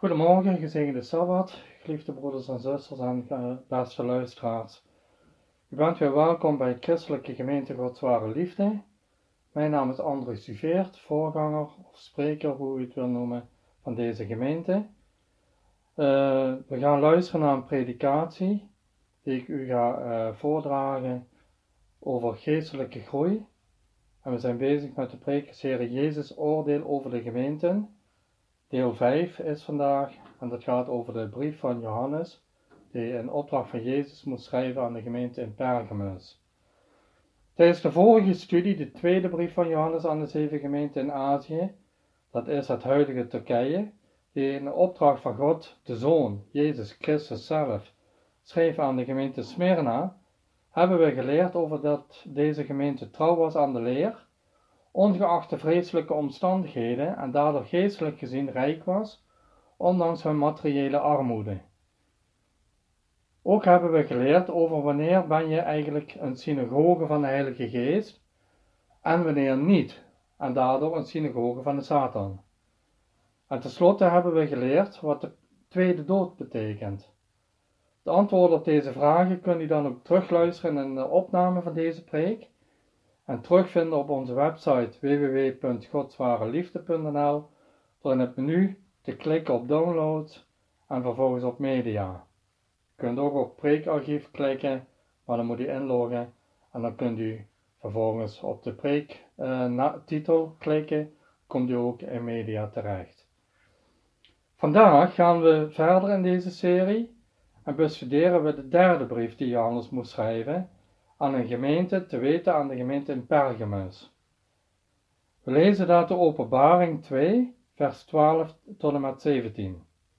Goedemorgen, gezegende Sabbat, geliefde broeders en zusters en beste luisteraars. U bent weer welkom bij Christelijke Gemeente Gods Ware Liefde. Mijn naam is André Suveert, voorganger of spreker, hoe u het wil noemen, van deze gemeente. We gaan luisteren naar een predikatie die ik u ga voordragen over geestelijke groei. En we zijn bezig met de preekserie Jezus oordeel over de gemeenten. Deel 5 is vandaag en dat gaat over de brief van Johannes, die in opdracht van Jezus moest schrijven aan de gemeente in Pergamus. Tijdens de vorige studie, de tweede brief van Johannes aan de 7 gemeenten in Azië, dat is het huidige Turkije, die in opdracht van God, de Zoon, Jezus Christus zelf, schreef aan de gemeente Smyrna, hebben we geleerd over dat deze gemeente trouw was aan de leer, ongeacht de vreselijke omstandigheden en daardoor geestelijk gezien rijk was, ondanks hun materiële armoede. Ook hebben we geleerd over wanneer ben je eigenlijk een synagoge van de Heilige Geest en wanneer niet, en daardoor een synagoge van de Satan. En tenslotte hebben we geleerd wat de tweede dood betekent. De antwoorden op deze vragen kunt u dan ook terugluisteren in de opname van deze preek en terugvinden op onze website www.godswareliefde.nl door in het menu te klikken op download en vervolgens op media. U kunt ook op preekarchief klikken, maar dan moet u inloggen en dan kunt u vervolgens op de preektitel klikken, komt u ook in media terecht. Vandaag gaan we verder in deze serie en bestuderen we de derde brief die Johannes moest schrijven aan een gemeente, te weten aan de gemeente in Pergamus. We lezen daar de Openbaring 2, vers 12 tot en met 17.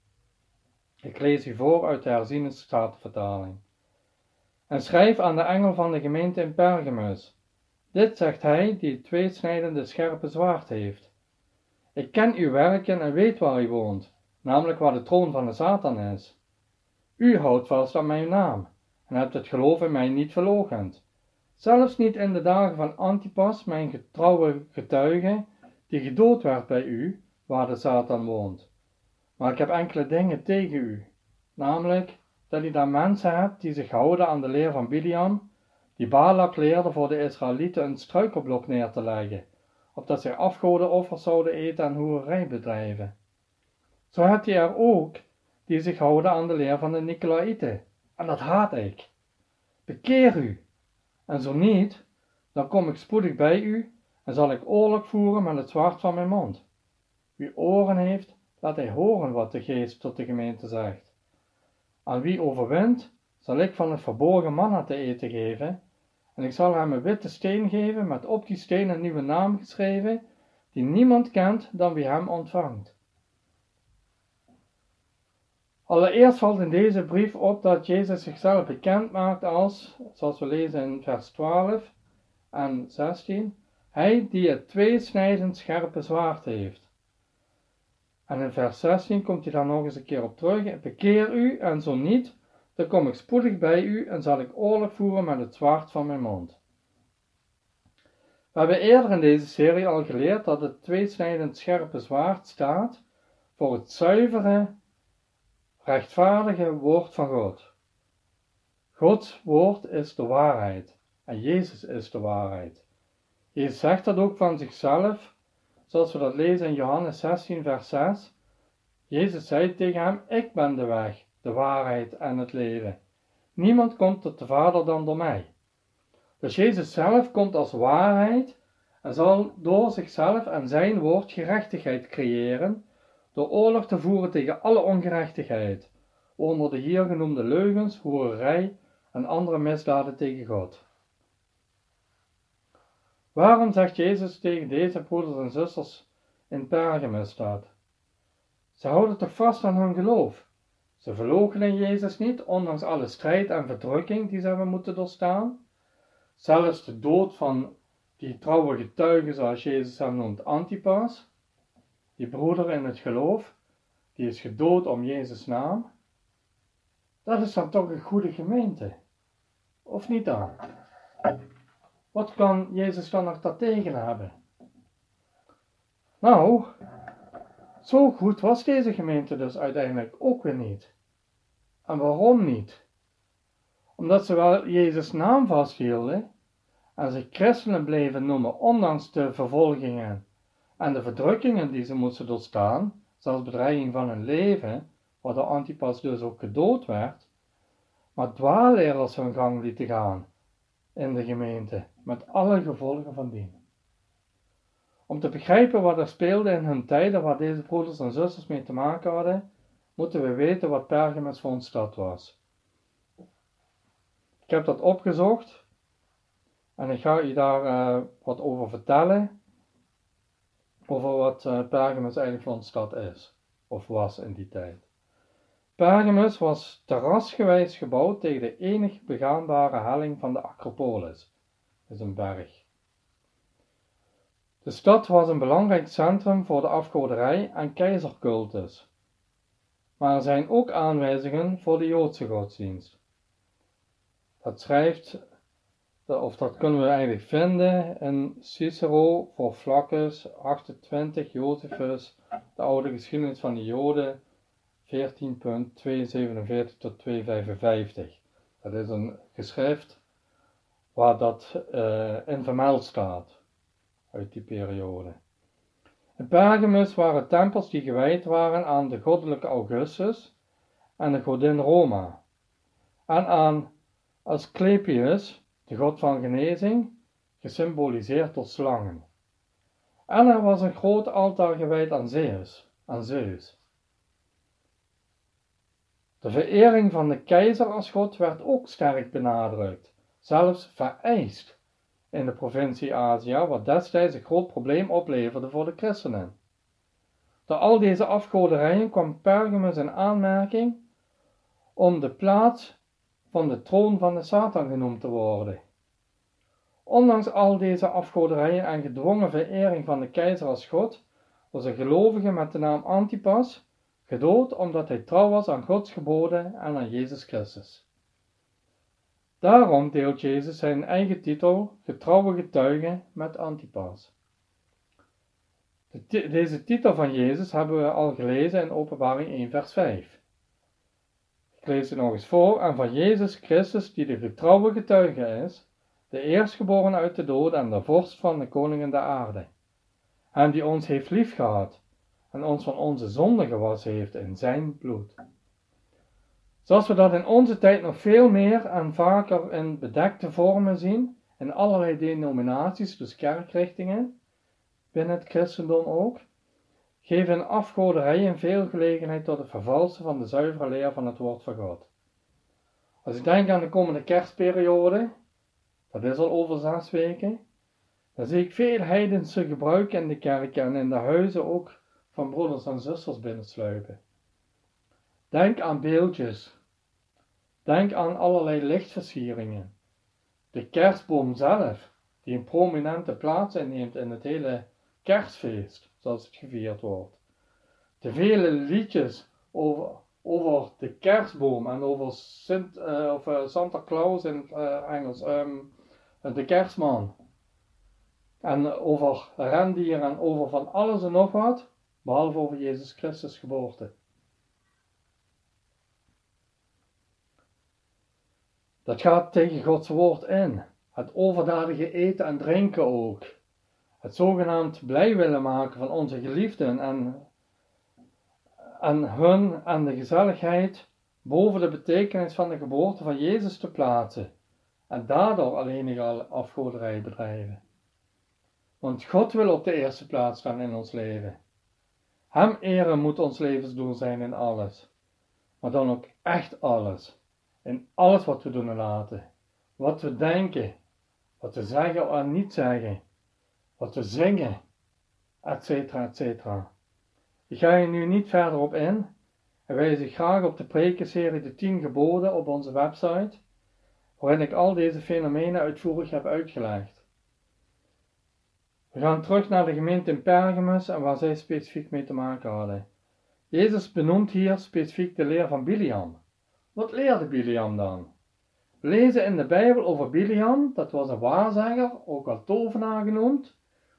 Ik lees u voor uit de herziene statenvertaling. En schrijf aan de engel van de gemeente in Pergamus. Dit zegt hij die het tweesnijdende scherpe zwaard heeft. Ik ken uw werken en weet waar u woont, namelijk waar de troon van de Satan is. U houdt vast aan mijn naam en hebt het geloof in mij niet verloochend. Zelfs niet in de dagen van Antipas, mijn getrouwe getuige, die gedood werd bij u, waar de Satan woont. Maar ik heb enkele dingen tegen u, namelijk dat u daar mensen hebt die zich houden aan de leer van Biliam, die Balak leerde voor de Israëlieten een struikelblok neer te leggen, opdat zij afgodenoffers zouden eten en hoererij bedrijven. Zo hebt u er ook die zich houden aan de leer van de Nicolaïten, en dat haat ik. Bekeer u, en zo niet, dan kom ik spoedig bij u en zal ik oorlog voeren met het zwaard van mijn mond. Wie oren heeft, laat hij horen wat de geest tot de gemeente zegt. Aan wie overwint, zal ik van het verborgen manna te eten geven, en ik zal hem een witte steen geven met op die steen een nieuwe naam geschreven, die niemand kent dan wie hem ontvangt. Allereerst valt in deze brief op dat Jezus zichzelf bekend maakt als, zoals we lezen in vers 12 en 16, hij die het tweesnijdend scherpe zwaard heeft. En in vers 16 komt hij daar nog eens een keer op terug. Bekeer u, en zo niet, dan kom ik spoedig bij u en zal ik oorlog voeren met het zwaard van mijn mond. We hebben eerder in deze serie al geleerd dat het tweesnijdend scherpe zwaard staat voor het zuivere, rechtvaardige woord van God. Gods woord is de waarheid en Jezus is de waarheid. Jezus zegt dat ook van zichzelf, zoals we dat lezen in Johannes 16 vers 6. Jezus zei tegen hem, ik ben de weg, de waarheid en het leven. Niemand komt tot de Vader dan door mij. Dus Jezus zelf komt als waarheid en zal door zichzelf en zijn woord gerechtigheid creëren, door oorlog te voeren tegen alle ongerechtigheid, onder de hier genoemde leugens, hoererij en andere misdaden tegen God. Waarom zegt Jezus tegen deze broeders en zusters in Pergamus dat? Ze houden toch vast aan hun geloof. Ze verloochenen Jezus niet, ondanks alle strijd en verdrukking die ze hebben moeten doorstaan. Zelfs de dood van die trouwe getuige, zoals Jezus hem noemt, Antipas, die broeder in het geloof, die is gedood om Jezus' naam. Dat is dan toch een goede gemeente, of niet dan? Wat kan Jezus dan nog daartegen hebben? Nou, Zo goed was deze gemeente dus uiteindelijk ook weer niet. En waarom niet? Omdat ze wel Jezus' naam vasthielden en zich christenen bleven noemen ondanks de vervolgingen en de verdrukkingen die ze moesten doorstaan, zelfs bedreiging van hun leven, waardoor Antipas dus ook gedood werd, maar dwaalleerders hun gang lieten gaan in de gemeente, met alle gevolgen van dien. Om te begrijpen wat er speelde in hun tijden, waar deze broeders en zusters mee te maken hadden, moeten we weten wat Pergamus voor een stad was. Ik heb dat opgezocht en ik ga je daar wat over vertellen, over wat Pergamus eigenlijk voor een stad is, of was in die tijd. Pergamus was terrasgewijs gebouwd tegen de enig begaanbare helling van de Acropolis, dat is een berg. De stad was een belangrijk centrum voor de afgoderij en keizercultus, maar er zijn ook aanwijzingen voor de Joodse godsdienst. Dat kunnen we eigenlijk vinden in Cicero voor Flaccus 28, Josephus, de oude geschiedenis van de Joden 14.247 tot 255. Dat is een geschrift waar dat in vermeld staat uit die periode. In Pergamus waren tempels die gewijd waren aan de goddelijke Augustus en de godin Roma en aan Asclepius, de god van genezing, gesymboliseerd door slangen. En er was een groot altaar gewijd aan Zeus. De verering van de keizer als god werd ook sterk benadrukt, zelfs vereist in de provincie Azië, wat destijds een groot probleem opleverde voor de christenen. Door al deze afgoderijen kwam Pergamus in aanmerking om de plaats van de troon van de Satan genoemd te worden. Ondanks al deze afgoderijen en gedwongen verering van de keizer als god, was een gelovige met de naam Antipas gedood omdat hij trouw was aan Gods geboden en aan Jezus Christus. Daarom deelt Jezus zijn eigen titel, getrouwe getuige, met Antipas. Deze titel van Jezus hebben we al gelezen in Openbaring 1 vers 5. Ik lees het nog eens voor. En van Jezus Christus, die de getrouwe getuige is, de eerstgeboren uit de dood en de vorst van de koningen der aarde. Hem die ons heeft liefgehad en ons van onze zonden gewassen heeft in zijn bloed. Zoals we dat in onze tijd nog veel meer en vaker in bedekte vormen zien, in allerlei denominaties, dus kerkrichtingen, binnen het christendom ook, geven afgoderijen veel gelegenheid tot het vervalsen van de zuivere leer van het woord van God. Als ik denk aan de komende kerstperiode, dat is al over 6 weken, dan zie ik veel heidense gebruiken in de kerken en in de huizen ook van broeders en zusters binnensluipen. Denk aan beeldjes. Denk aan allerlei lichtversieringen. De kerstboom zelf, die een prominente plaats inneemt in het hele kerstfeest, zoals het gevierd wordt. De vele liedjes over de kerstboom en over Santa Claus in het Engels, de kerstman. En over rendieren en over van alles en nog wat, behalve over Jezus Christus geboorte. Dat gaat tegen Gods woord in. Het overdadige eten en drinken ook. Het zogenaamd blij willen maken van onze geliefden en de gezelligheid boven de betekenis van de geboorte van Jezus te plaatsen. En daardoor alleen al afgoderij bedrijven. Want God wil op de eerste plaats staan in ons leven. Hem eren moet ons levensdoel zijn in alles. Maar dan ook echt alles. In alles wat we doen en laten. Wat we denken. Wat we zeggen en niet zeggen. Wat we zingen. Etcetera, etcetera. Ik ga hier nu niet verder op in. En wijs ik graag op de prekenserie De 10 Geboden op onze website. Waarin ik al deze fenomenen uitvoerig heb uitgelegd. We gaan terug naar de gemeente in Pergamus en waar zij specifiek mee te maken hadden. Jezus benoemt hier specifiek de leer van Biliam. Wat leerde Biliam dan? We lezen in de Bijbel over Biliam, dat was een waarzegger, ook wel tovenaar genoemd,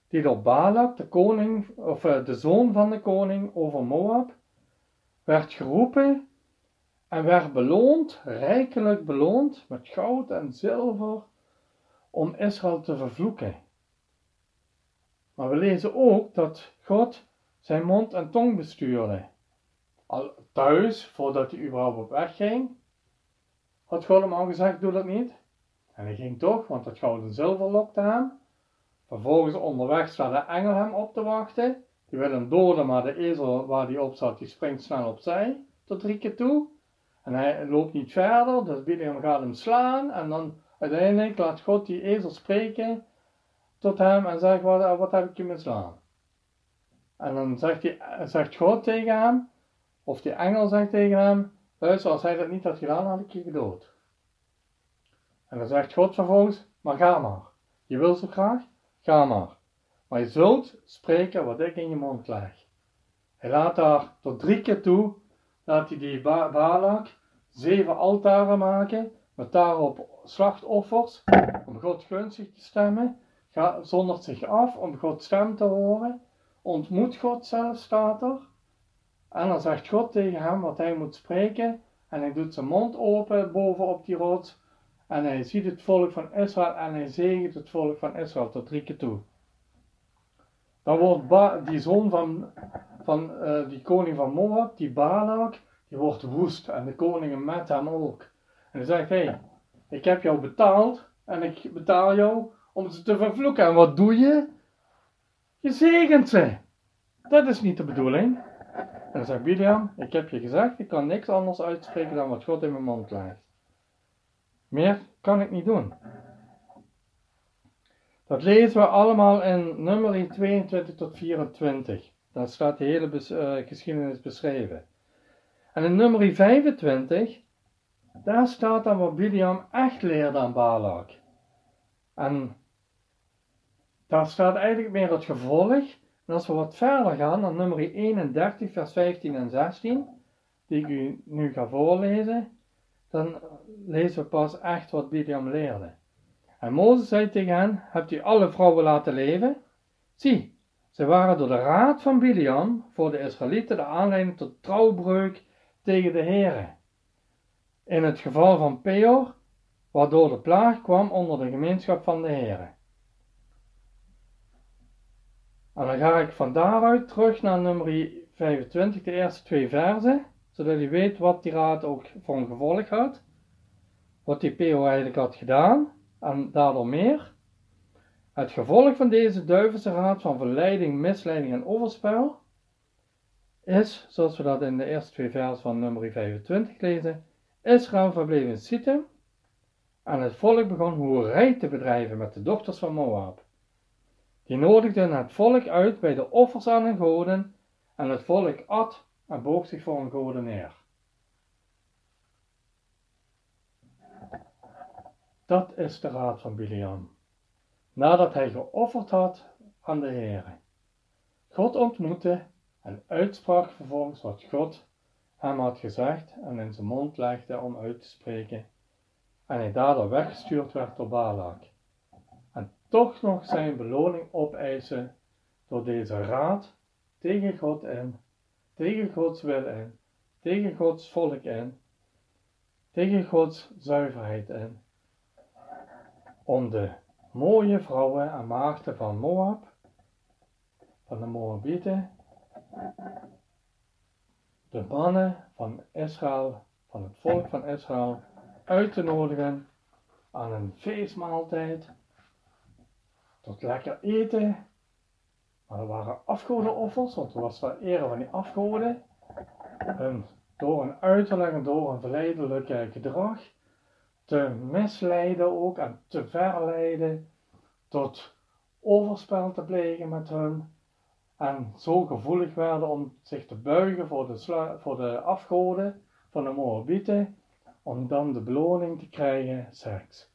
die door Balak, de koning, of de zoon van de koning over Moab, werd geroepen en werd beloond, rijkelijk beloond, met goud en zilver, om Israël te vervloeken. Maar we lezen ook dat God zijn mond en tong bestuurde. Al thuis, voordat hij überhaupt op weg ging, had God hem al gezegd, doe dat niet. En hij ging toch, want dat goud en zilver lokte hem. Vervolgens onderweg staat de engel hem op te wachten. Die wil hem doden, maar de ezel waar hij op zat, die springt snel opzij, tot 3 keer toe. En hij loopt niet verder, dus Bileam gaat hem slaan. En dan uiteindelijk laat God die ezel spreken tot hem en zegt, wat heb ik je misdaan? En dan zegt God tegen hem, of die engel zegt tegen hem, luister, als hij dat niet had gedaan, had ik je gedood. En dan zegt God vervolgens, maar ga maar. Je wil zo graag? Ga maar. Maar je zult spreken wat ik in je mond leg. Hij laat daar tot 3 keer toe, laat hij die Balak 7 altaren maken, met daarop slachtoffers, om God gunstig te stemmen, zondert zich af om Gods stem te horen, ontmoet God zelf, staat er, en dan zegt God tegen hem wat hij moet spreken, en hij doet zijn mond open bovenop die rots, en hij ziet het volk van Israël, en hij zegent het volk van Israël tot 3 keer toe. Dan wordt die zoon van die koning van Moab, die Balak, die wordt woest, en de koningen met hem ook. En hij zegt, hé, ik heb jou betaald, en ik betaal jou om ze te vervloeken. En wat doe je? Je zegent ze. Dat is niet de bedoeling. En dan zegt Bileam, ik heb je gezegd, ik kan niks anders uitspreken dan wat God in mijn mond legt. Meer kan ik niet doen. Dat lezen we allemaal in Numeri 22 tot 24. Daar staat de hele geschiedenis beschreven. En in Numeri 25, daar staat dan wat Bileam echt leerde aan Balak. En daar staat eigenlijk meer het gevolg. En als we wat verder gaan, naar Numeri 31, vers 15 en 16, die ik u nu ga voorlezen, dan lezen we pas echt wat Bileam leerde. En Mozes zei tegen hen, hebt u alle vrouwen laten leven? Zie, ze waren door de raad van Bileam voor de Israëlieten de aanleiding tot trouwbreuk tegen de Here. In het geval van Peor, waardoor de plaag kwam onder de gemeenschap van de Here. En dan ga ik van daaruit terug naar nummer 25, de eerste 2 versen, zodat u weet wat die raad ook voor een gevolg had. Wat die Peor eigenlijk had gedaan, en daardoor meer. Het gevolg van deze duivelse raad van verleiding, misleiding en overspel is, zoals we dat in de eerste 2 versen van nummer 25 lezen, Israël verbleef in Sittim en het volk begon hoerij te bedrijven met de dochters van Moab. Die nodigden het volk uit bij de offers aan hun goden en het volk at en boog zich voor hun goden neer. Dat is de raad van Bileam. Nadat hij geofferd had aan de Heere. God ontmoette en uitsprak vervolgens wat God hem had gezegd en in zijn mond legde om uit te spreken. En hij daardoor weggestuurd werd door Balak. En toch nog zijn beloning opeisen door deze raad tegen God in, tegen Gods wil in, tegen Gods volk in, tegen Gods zuiverheid in. Om de mooie vrouwen en maagden van Moab, van de Moabieten, de mannen van Israël, van het volk van Israël, uit te nodigen aan een feestmaaltijd, tot lekker eten. Maar er waren afgodenoffers, want er was wel ere van die afgoden. En door een uiterlijk en door een verleidelijk gedrag te misleiden ook en te verleiden tot overspel te plegen met hun. En zo gevoelig werden om zich te buigen voor de afgoden van de Moabieten, om dan de beloning te krijgen, seks.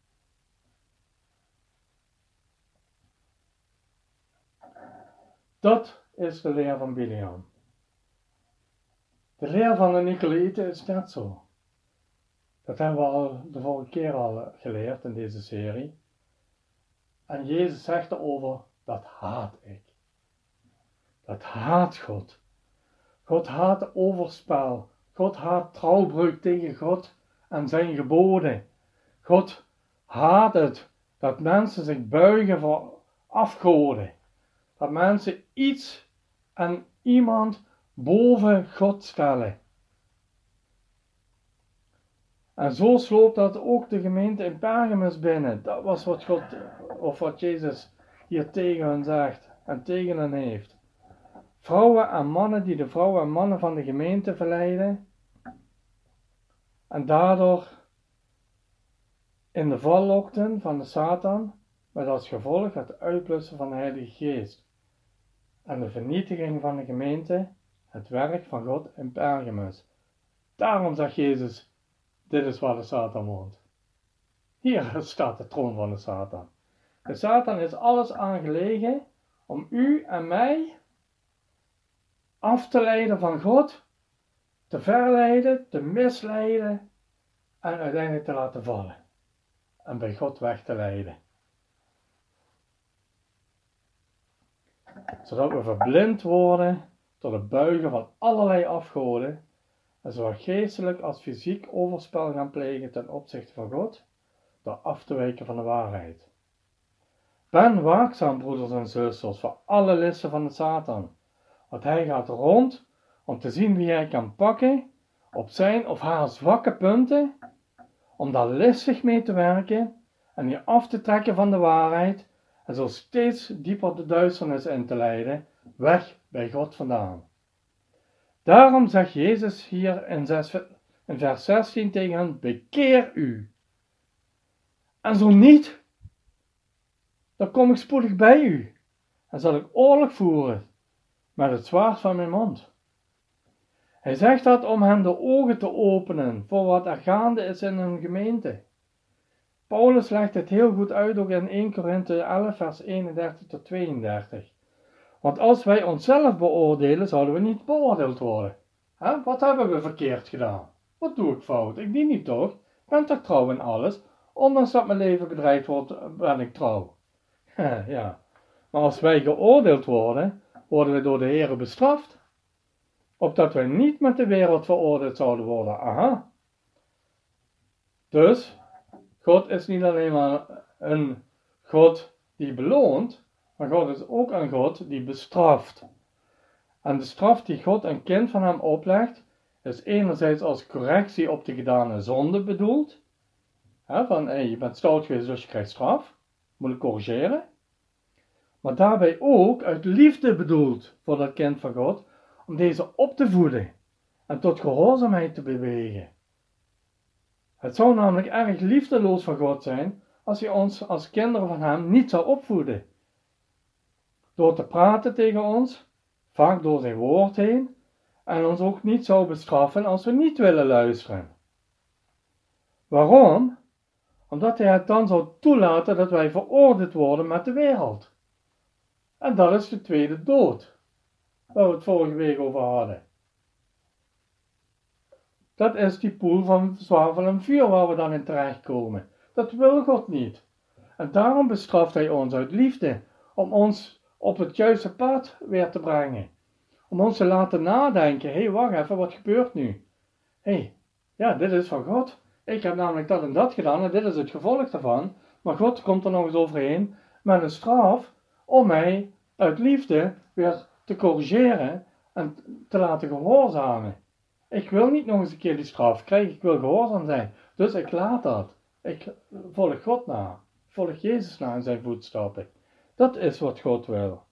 Dat is de leer van Bileam. De leer van de Nicolaïten is net zo. Dat hebben we al de vorige keer al geleerd in deze serie. En Jezus zegt erover, dat haat ik. Dat haat God. God haat overspel. God haat trouwbreuk tegen God en zijn geboden. God haat het dat mensen zich buigen voor afgoden. Dat mensen iets en iemand boven God stellen. En zo sloop dat ook de gemeente in Pergamus binnen. Dat was wat God, of wat Jezus hier tegen hen zegt en tegen hen heeft. Vrouwen en mannen die de vrouwen en mannen van de gemeente verleiden en daardoor in de val lokten van de Satan, met als gevolg het uitblussen van de Heilige Geest en de vernietiging van de gemeente, het werk van God in Pergamus. Daarom zegt Jezus, dit is waar de Satan woont. Hier staat de troon van de Satan. De Satan is alles aangelegen om u en mij af te leiden van God, te verleiden, te misleiden en uiteindelijk te laten vallen. En bij God weg te leiden. Zodat we verblind worden door het buigen van allerlei afgoden en zowel geestelijk als fysiek overspel gaan plegen ten opzichte van God, door af te wijken van de waarheid. Ben waakzaam, broeders en zusters, voor alle listen van de Satan, want hij gaat rond om te zien wie hij kan pakken op zijn of haar zwakke punten, om daar listig mee te werken en je af te trekken van de waarheid en zo steeds dieper de duisternis in te leiden, weg bij God vandaan. Daarom zegt Jezus hier in vers 16 tegen hen, bekeer u. En zo niet, dan kom ik spoedig bij u en zal ik oorlog voeren met het zwaard van mijn mond. Hij zegt dat om hen de ogen te openen voor wat er gaande is in hun gemeente. Paulus legt het heel goed uit ook in 1 Korinthe 11 vers 31 tot 32. Want als wij onszelf beoordelen, zouden we niet beoordeeld worden. Wat hebben we verkeerd gedaan? Wat doe ik fout? Ik dien niet toch? Ik ben toch trouw in alles? Ondanks dat mijn leven bedreigd wordt, ben ik trouw. Ja. Maar als wij geoordeeld worden, worden we door de Heer bestraft. Opdat wij niet met de wereld veroordeeld zouden worden. Aha. Dus, God is niet alleen maar een God die beloont, maar God is ook een God die bestraft. En de straf die God een kind van hem oplegt, is enerzijds als correctie op de gedane zonde bedoeld. Van, je bent stout geweest, dus je krijgt straf. Moet ik corrigeren. Maar daarbij ook uit liefde bedoeld voor dat kind van God, om deze op te voeden en tot gehoorzaamheid te bewegen. Het zou namelijk erg liefdeloos van God zijn als hij ons als kinderen van hem niet zou opvoeden. Door te praten tegen ons, vaak door zijn woord heen, en ons ook niet zou bestraffen als we niet willen luisteren. Waarom? Omdat hij het dan zou toelaten dat wij veroordeeld worden met de wereld. En dat is de tweede dood, waar we het vorige week over hadden. Dat is die poel van zwavel en vuur waar we dan in terechtkomen. Dat wil God niet. En daarom bestraft hij ons uit liefde, om ons op het juiste pad weer te brengen. Om ons te laten nadenken, wacht even, wat gebeurt nu? Ja, dit is van God. Ik heb namelijk dat en dat gedaan en dit is het gevolg daarvan. Maar God komt er nog eens overheen met een straf om mij uit liefde weer te corrigeren en te laten gehoorzamen. Ik wil niet nog eens een keer die straf krijgen, ik wil gehoorzaam zijn. Dus ik laat dat. Ik volg God na. Ik volg Jezus na in zijn voetstappen. Dat is wat God wil.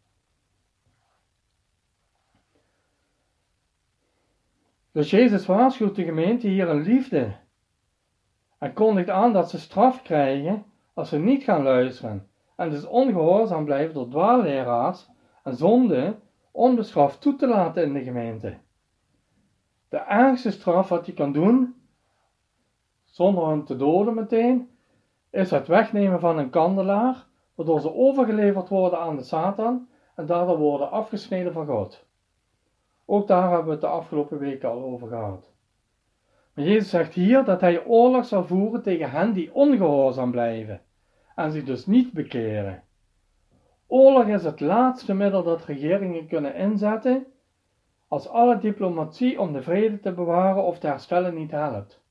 Dus Jezus waarschuwt de gemeente hier in liefde. En kondigt aan dat ze straf krijgen als ze niet gaan luisteren. En dus ongehoorzaam blijven door dwaalleraars en zonde onbestraft toe te laten in de gemeente. De ergste straf wat je kan doen, zonder hen te doden meteen, is het wegnemen van een kandelaar, waardoor ze overgeleverd worden aan de Satan en daardoor worden afgesneden van God. Ook daar hebben we het de afgelopen weken al over gehad. Maar Jezus zegt hier dat hij oorlog zal voeren tegen hen die ongehoorzaam blijven en zich dus niet bekeren. Oorlog is het laatste middel dat regeringen kunnen inzetten als alle diplomatie om de vrede te bewaren of te herstellen niet helpt.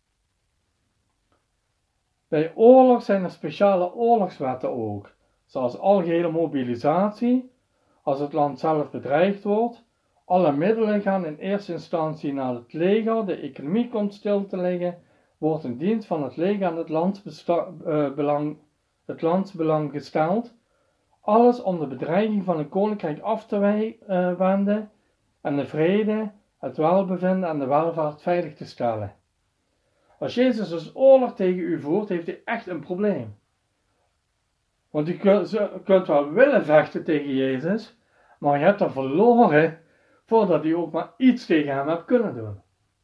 Bij oorlog zijn er speciale oorlogswetten ook, zoals algehele mobilisatie, als het land zelf bedreigd wordt. Alle middelen gaan in eerste instantie naar het leger, de economie komt stil te liggen, wordt in dienst van het leger en het landsbelang gesteld. Alles om de bedreiging van een koninkrijk af te wenden en de vrede, het welbevinden en de welvaart veilig te stellen. Als Jezus dus oorlog tegen u voert, heeft hij echt een probleem. Want u kunt wel willen vechten tegen Jezus, maar je hebt er verloren voordat u ook maar iets tegen hem hebt kunnen doen.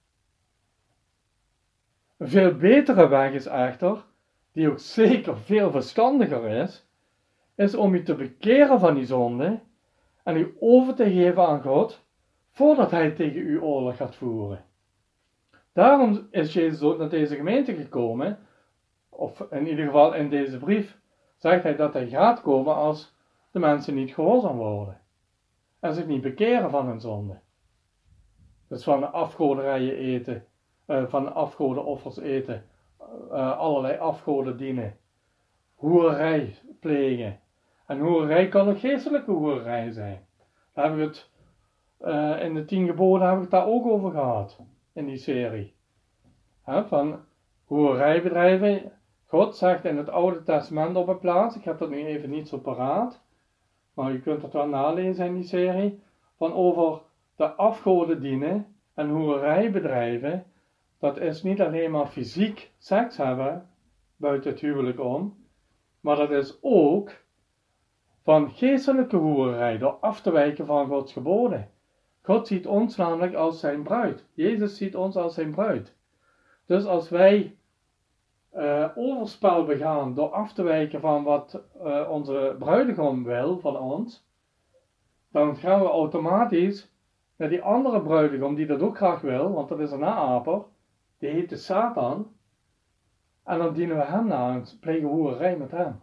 Een veel betere weg is echter, die ook zeker veel verstandiger is om u te bekeren van die zonde en u over te geven aan God, voordat hij tegen u oorlog gaat voeren. Daarom is Jezus ook naar deze gemeente gekomen, of in ieder geval in deze brief, zegt hij dat hij gaat komen als de mensen niet gehoorzaam worden en zich niet bekeren van hun zonde. Dus van de afgoderijen eten, van de afgodenoffers eten, allerlei afgoden dienen, hoererij plegen. En hoererij kan ook geestelijke hoererij zijn. Daar hebben we het in de 10 geboden hebben we het daar ook over gehad, in die serie. Van hoererijbedrijven. God zegt in het Oude Testament op een plaats, ik heb dat nu even niet zo paraat, maar u kunt het wel nalezen in die serie, van over de afgoden dienen en hoererijbedrijven. Dat is niet alleen maar fysiek seks hebben, buiten het huwelijk om, maar dat is ook van geestelijke hoererij, door af te wijken van Gods geboden. God ziet ons namelijk als zijn bruid. Jezus ziet ons als zijn bruid. Dus als wij overspel begaan door af te wijken van wat onze bruidegom wil van ons, dan gaan we automatisch naar die andere bruidegom die dat ook graag wil, want dat is een naaper, die heet de Satan, en dan dienen we hem na en plegen hoererij met hem.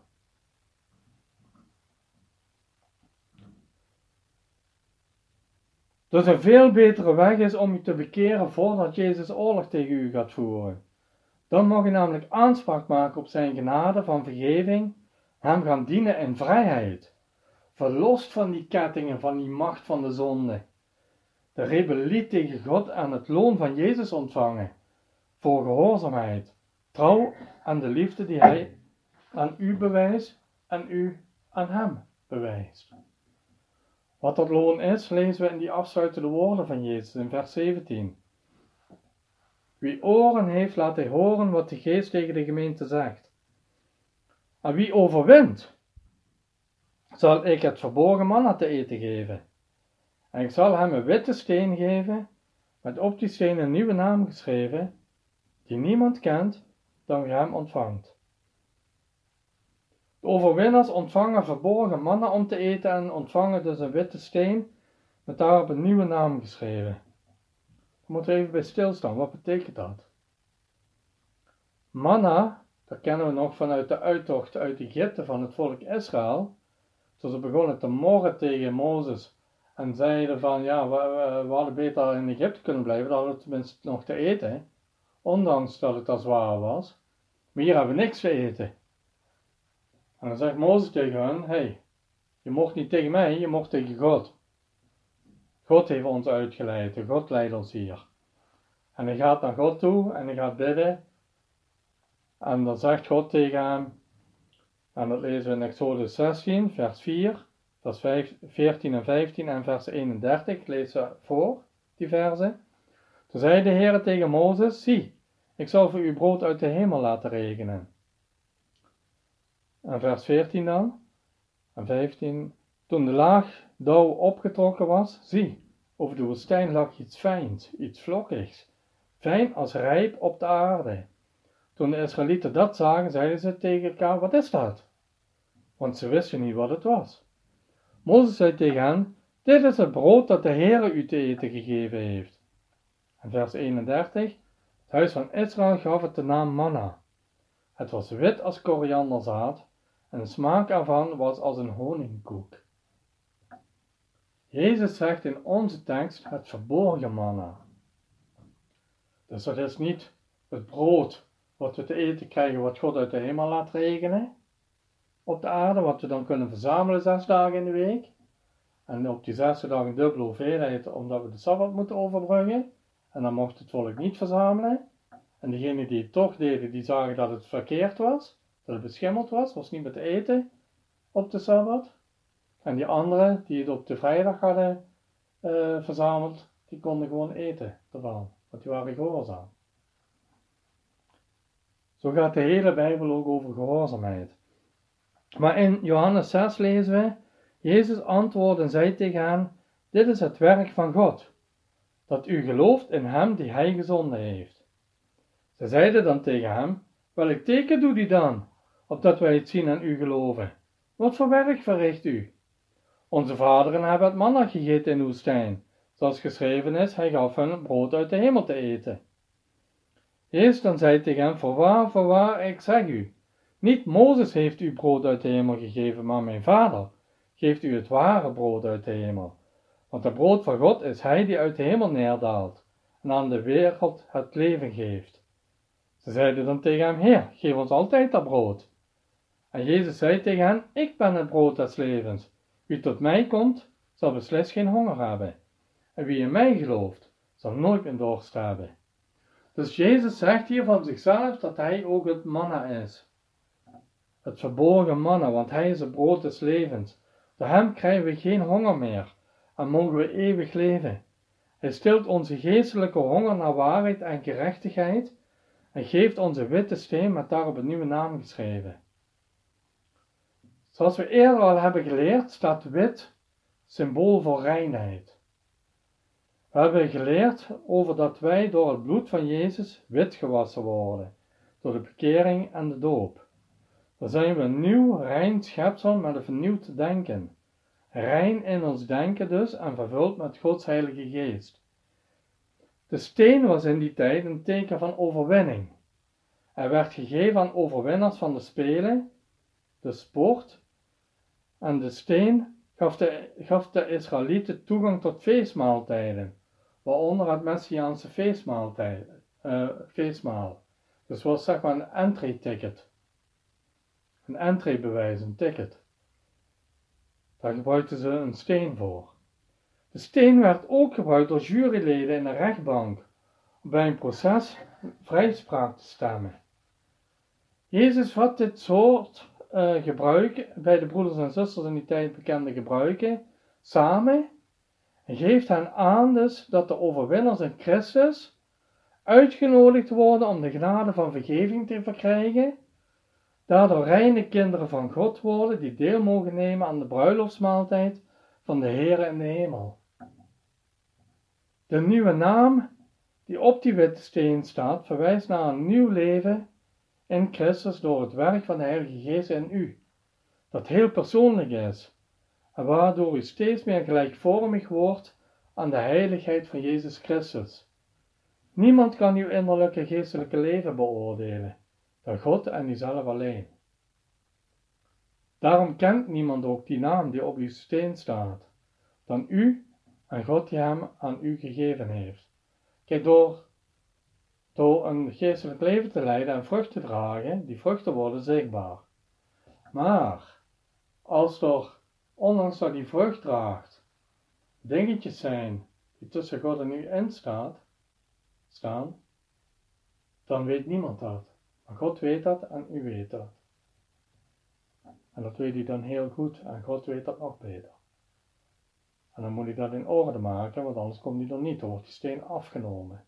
Dus een veel betere weg is om je te bekeren voordat Jezus oorlog tegen u gaat voeren. Dan mag u namelijk aanspraak maken op zijn genade van vergeving, hem gaan dienen in vrijheid, verlost van die kettingen, van die macht van de zonde, de rebellie tegen God en het loon van Jezus ontvangen, voor gehoorzaamheid, trouw en de liefde die hij aan u bewijst en u aan hem bewijst. Wat dat loon is, lezen we in die afsluitende woorden van Jezus in vers 17. Wie oren heeft, laat hij horen wat de Geest tegen de gemeente zegt. En wie overwint, zal ik het verborgen manna te eten geven. En ik zal hem een witte steen geven, met op die steen een nieuwe naam geschreven, die niemand kent dan wie hem ontvangt. De overwinnaars ontvangen verborgen manna om te eten en ontvangen dus een witte steen, met daarop een nieuwe naam geschreven. We moeten even bij stilstaan, wat betekent dat? Manna, dat kennen we nog vanuit de uittocht uit Egypte van het volk Israël. Toen ze begonnen te morren tegen Mozes en zeiden van ja, we hadden beter in Egypte kunnen blijven, dan hadden we tenminste nog te eten. Ondanks dat het al zwaar was. Maar hier hebben we niks te eten. En dan zegt Mozes tegen hen, hey, je mocht niet tegen mij, je mocht tegen God. God heeft ons uitgeleid, God leidt ons hier. En hij gaat naar God toe en hij gaat bidden. En dan zegt God tegen hem, en dat lezen we in Exodus 16, vers 4, vers 14 en 15 en vers 31, ik lees ze voor, die verzen. Toen zei de Heer tegen Mozes, zie, ik zal voor u brood uit de hemel laten regenen. En vers 14 dan, en 15, toen de laag dauw opgetrokken was, zie, over de woestijn lag iets fijns, iets vlokkigs, fijn als rijp op de aarde. Toen de Israëlieten dat zagen, zeiden ze tegen elkaar, wat is dat? Want ze wisten niet wat het was. Mozes zei tegen hen, dit is het brood dat de Heere u te eten gegeven heeft. En vers 31, het huis van Israël gaf het de naam manna. Het was wit als korianderzaad en de smaak ervan was als een honingkoek. Jezus zegt in onze tekst het verborgen manna. Dus dat is niet het brood wat we te eten krijgen wat God uit de hemel laat regenen op de aarde, wat we dan kunnen verzamelen 6 dagen in de week. En op die 6e dag een dubbele hoeveelheid, omdat we de Sabbat moeten overbruggen. En dan mocht het volk niet verzamelen. En degenen die het toch deden, die zagen dat het verkeerd was, dat het beschimmeld was niet meer te eten op de Sabbat. En die anderen die het op de vrijdag hadden verzameld, die konden gewoon eten ervan, want die waren gehoorzaam. Zo gaat de hele Bijbel ook over gehoorzaamheid. Maar in Johannes 6 lezen we, Jezus antwoordde en zei tegen hen, dit is het werk van God, dat u gelooft in hem die hij gezonden heeft. Ze zeiden dan tegen hem, welk teken doet u dan, opdat wij het zien en u geloven? Wat voor werk verricht u? Onze vaderen hebben het manna gegeten in de woestijn, zoals geschreven is, hij gaf hun brood uit de hemel te eten. Jezus dan zei tegen hem, voorwaar, ik zeg u, niet Mozes heeft u brood uit de hemel gegeven, maar mijn vader geeft u het ware brood uit de hemel. Want het brood van God is hij die uit de hemel neerdaalt en aan de wereld het leven geeft. Ze zeiden dan tegen hem, Heer, geef ons altijd dat brood. En Jezus zei tegen hen, ik ben het brood des levens. Wie tot mij komt, zal beslist geen honger hebben. En wie in mij gelooft, zal nooit meer dorst hebben. Dus Jezus zegt hier van zichzelf dat hij ook het manna is. Het verborgen manna, want hij is het brood des levens. Door hem krijgen we geen honger meer en mogen we eeuwig leven. Hij stilt onze geestelijke honger naar waarheid en gerechtigheid en geeft onze witte steen met daarop een nieuwe naam geschreven. Zoals we eerder al hebben geleerd, staat wit symbool voor reinheid. We hebben geleerd over dat wij door het bloed van Jezus wit gewassen worden, door de bekering en de doop. Dan zijn we een nieuw, rein schepsel met een vernieuwd denken. Rein in ons denken dus en vervuld met Gods Heilige Geest. De steen was in die tijd een teken van overwinning. Hij werd gegeven aan overwinnaars van de Spelen, de sport, en de steen gaf de Israëlieten toegang tot feestmaaltijden, waaronder het Messiaanse feestmaal. Dus was zeg maar een entry ticket. Een entreebewijs, een ticket. Daar gebruikten ze een steen voor. De steen werd ook gebruikt door juryleden in een rechtbank om bij een proces vrijspraak te stemmen. Jezus vat dit soort gebruik bij de broeders en zusters in die tijd bekende gebruiken samen en geeft hen aan dus dat de overwinnaars in Christus uitgenodigd worden om de genade van vergeving te verkrijgen, daardoor reine kinderen van God worden die deel mogen nemen aan de bruiloftsmaaltijd van de Heere in de hemel. De nieuwe naam die op die witte steen staat verwijst naar een nieuw leven in Christus door het werk van de Heilige Geest in u, dat heel persoonlijk is en waardoor u steeds meer gelijkvormig wordt aan de heiligheid van Jezus Christus. Niemand kan uw innerlijke geestelijke leven beoordelen, dan God en uzelf alleen. Daarom kent niemand ook die naam die op uw steen staat, dan u en God die hem aan u gegeven heeft. Kijk, door een geestelijk leven te leiden en vrucht te dragen, die vruchten worden zichtbaar. Maar als er, ondanks dat die vrucht draagt, dingetjes zijn die tussen God en u in staan, dan weet niemand dat. Maar God weet dat en u weet dat. En dat weet hij dan heel goed en God weet dat nog beter. En dan moet hij dat in orde maken, want anders komt hij er niet, dan wordt die steen afgenomen.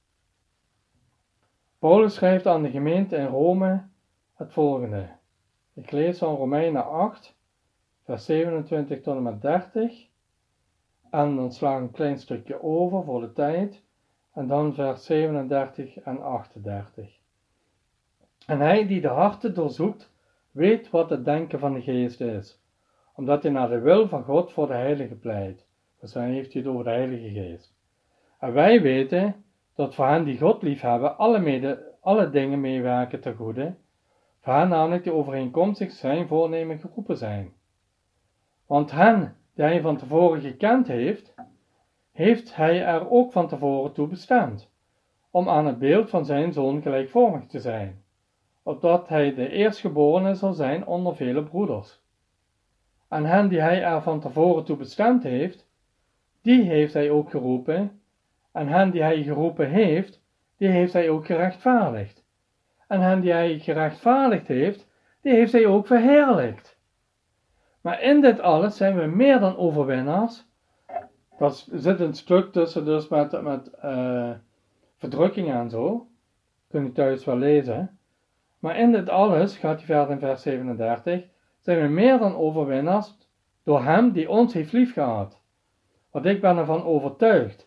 Paulus schrijft aan de gemeente in Rome het volgende. Ik lees van Romeinen 8, vers 27 tot en met 30. En dan sla ik een klein stukje over voor de tijd. En dan vers 37 en 38. En hij die de harten doorzoekt, weet wat het denken van de geest is. Omdat hij naar de wil van God voor de heilige pleit. Dus dan heeft hij het over de Heilige Geest. En wij weten dat voor hen die God liefhebben alle dingen meewerken ten goede, voor hen namelijk die overeenkomstig zijn voornemen geroepen zijn. Want hen die hij van tevoren gekend heeft, heeft hij er ook van tevoren toe bestemd, om aan het beeld van zijn Zoon gelijkvormig te zijn, opdat hij de eerstgeborene zal zijn onder vele broeders. En hen die hij er van tevoren toe bestemd heeft, die heeft hij ook geroepen, en hen die hij geroepen heeft, die heeft hij ook gerechtvaardigd. En hen die hij gerechtvaardigd heeft, die heeft hij ook verheerlijkt. Maar in dit alles zijn we meer dan overwinnaars. Er zit een stuk tussen dus met verdrukkingen en zo. Kun je thuis wel lezen. Maar in dit alles, gaat hij verder in vers 37, zijn we meer dan overwinnaars door hem die ons heeft liefgehad. Want ik ben ervan overtuigd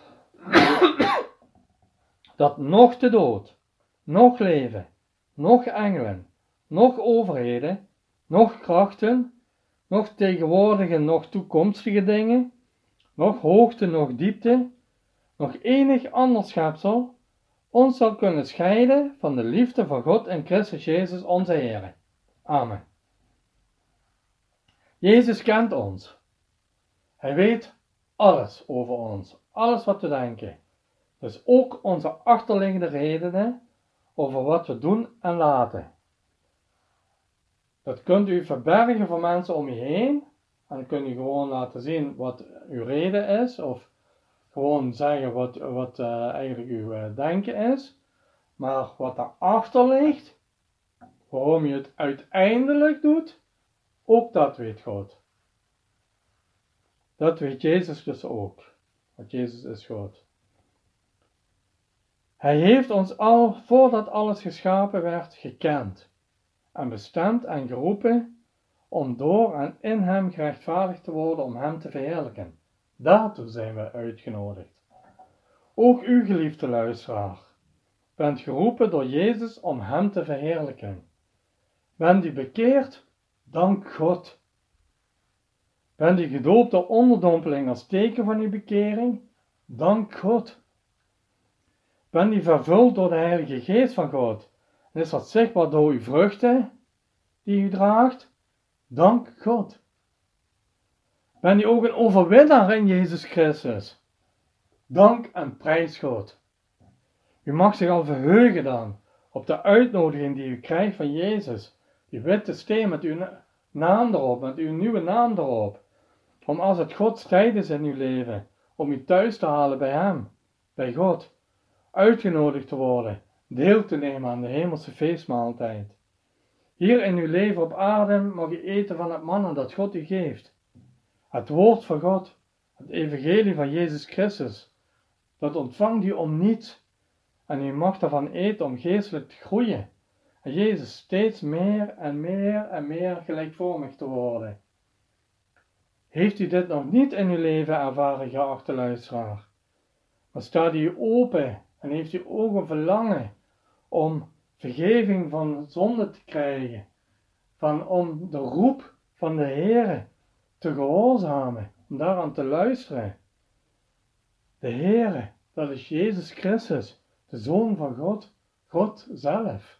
dat nog de dood, nog leven, nog engelen, nog overheden, nog krachten, nog tegenwoordige, nog toekomstige dingen, nog hoogte, nog diepte, nog enig ander schepsel ons zal kunnen scheiden van de liefde van God en Christus Jezus onze Heer. Amen. Jezus kent ons. Hij weet alles over ons, alles wat we denken. Dus ook onze achterliggende redenen over wat we doen en laten. Dat kunt u verbergen voor mensen om je heen. En dan kunt u gewoon laten zien wat uw reden is. Of gewoon zeggen wat eigenlijk uw denken is. Maar wat daarachter ligt, waarom je het uiteindelijk doet, ook dat weet God. Dat weet Jezus dus ook. Want Jezus is God. Hij heeft ons al, voordat alles geschapen werd, gekend. En bestemd en geroepen om door en in hem gerechtvaardigd te worden, om hem te verheerlijken. Daartoe zijn we uitgenodigd. Ook u, geliefde luisteraar, bent geroepen door Jezus om hem te verheerlijken. Bent u bekeerd? Dank God. Bent u gedoopt door onderdompeling als teken van uw bekering? Dank God. Bent u vervuld door de Heilige Geest van God? En is dat zichtbaar door uw vruchten die u draagt? Dank God. Bent u ook een overwinnaar in Jezus Christus? Dank en prijs God. U mag zich al verheugen dan op de uitnodiging die u krijgt van Jezus. Die witte steen met uw naam erop, met uw nieuwe naam erop. Om als het Gods tijd is in uw leven, om u thuis te halen bij Hem, bij God. Uitgenodigd te worden, deel te nemen aan de hemelse feestmaaltijd. Hier in uw leven op aarde mag u eten van het manna dat God u geeft. Het woord van God, het evangelie van Jezus Christus, dat ontvangt u om niets. En u mag daarvan eten om geestelijk te groeien. En Jezus steeds meer en meer en meer gelijkvormig te worden. Heeft u dit nog niet in uw leven ervaren, geachte luisteraar? Maar staat u open en heeft u ook een verlangen om vergeving van zonde te krijgen, om de roep van de Heere te gehoorzamen, om daaraan te luisteren. De Heere, dat is Jezus Christus, de Zoon van God, God zelf.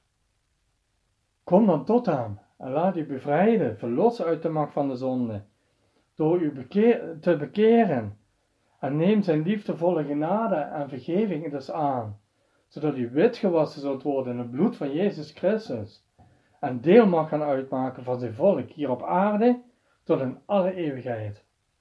Kom dan tot hem en laat u bevrijden, verlossen uit de macht van de zonde, door u te bekeren. En neem zijn liefdevolle genade en vergeving dus aan, zodat u witgewassen zult worden in het bloed van Jezus Christus, en deel mag gaan uitmaken van zijn volk hier op aarde tot in alle eeuwigheid.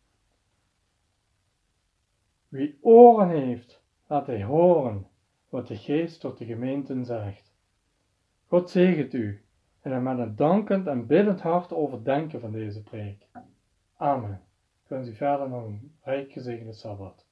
Wie oren heeft, laat hij horen wat de Geest tot de gemeenten zegt. God zegent u en er met een dankend en biddend hart overdenken van deze preek. Amen. Ik wens u verder nog een rijk gezegende Sabbat.